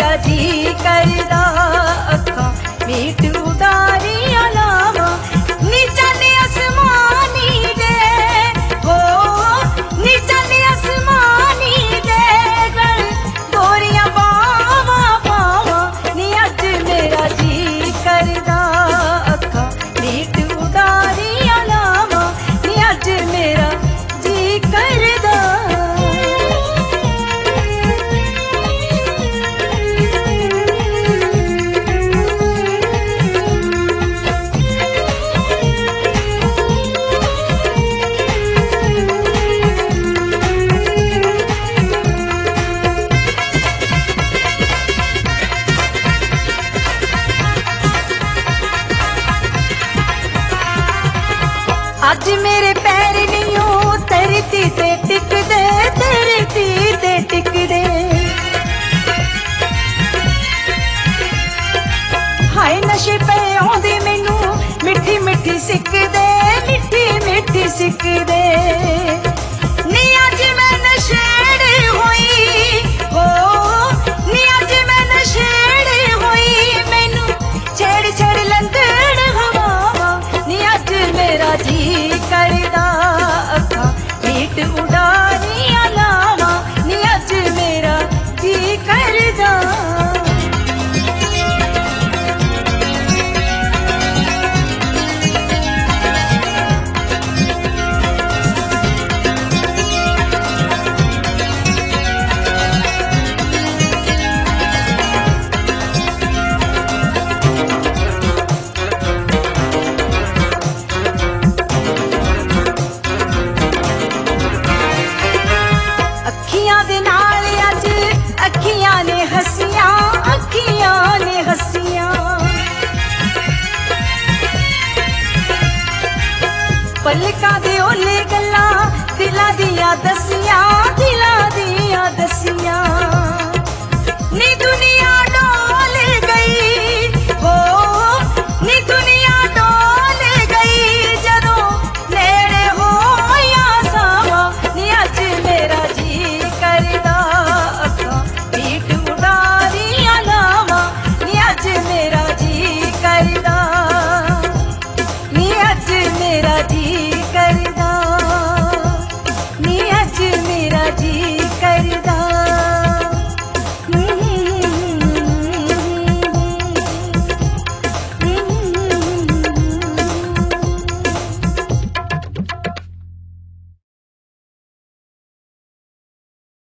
मेरा जी करदा अखां मीट उडारियां लावां नी चले आसमानी दे हो नी चले आसमानी दे गल गोरियां बावां पावां नी अज मेरा जी करदा अखां मीट उडारियां लावां नी अज मेरा जी करदा। अज मेरे पैर नहीं धरती ते टिकदे धरती ते टिकदे हाय नशे पे आउंदे मैनू मिठी मिठी सिकदे मिठी मिठी सिकदे।